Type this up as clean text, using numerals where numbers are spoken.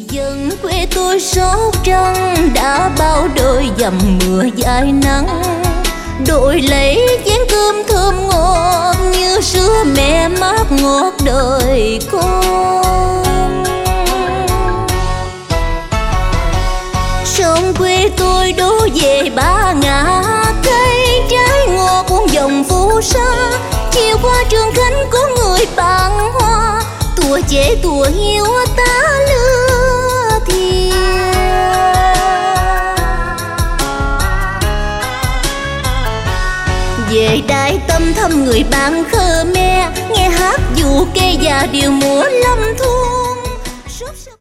Dân quê tôi Sóc Trăng đã bao đời dầm mưa dài nắng, đổi lấy chén cơm thơm ngọt như sữa mẹ mát ngọt đời con. Sông quê tôi đổ về ba ngã, cây trái ngọt cuốn dòng phù sa. Chiều qua Trường Khánh có người bán hoa, tuổi trẻ tuổi hiu ta lứa thiêng. Về Đại Tâm thăm người bạn Khmer, nghe hát dù cây già điều múa lâm thu.